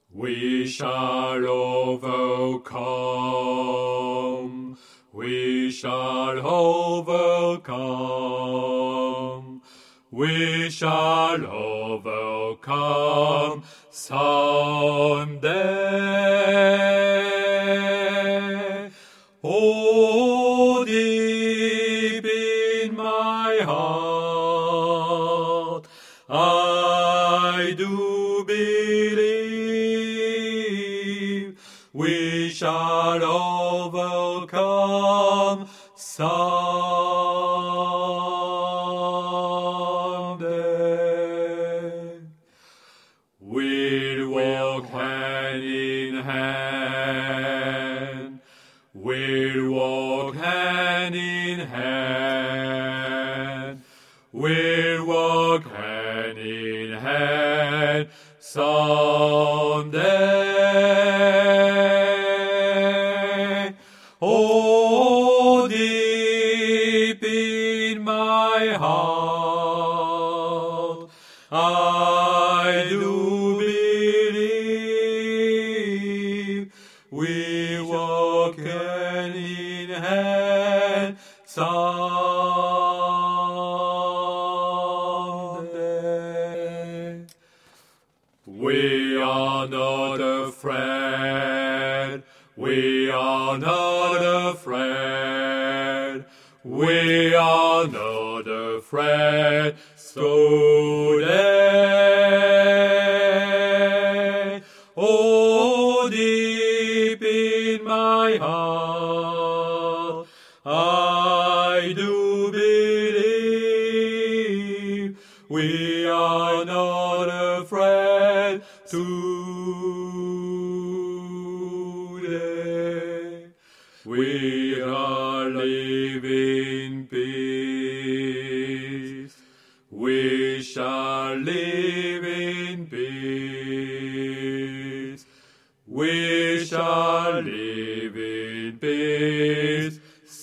We shall overcome. We shall overcome. We shall overcome someday. Oh, deep in my heart, I do believe we shall overcome someday. We'll walk hand in hand. We'll walk hand in hand. We'll walk hand in hand someday. Oh, deep in my heart, I do believe we walk hand in hand someday. We are not afraid. We are not afraid. We are not afraid today. Oh, deep in my heart, I do believe we are not afraid today. We shall live in peace. We shall live in peace. We shall live in peace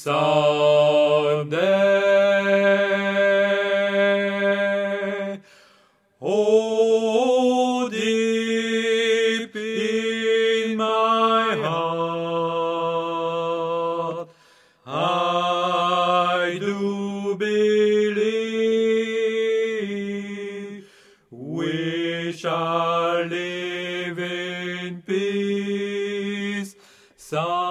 someday. Oh, deep in my heart, I do believe we shall live in peace someday.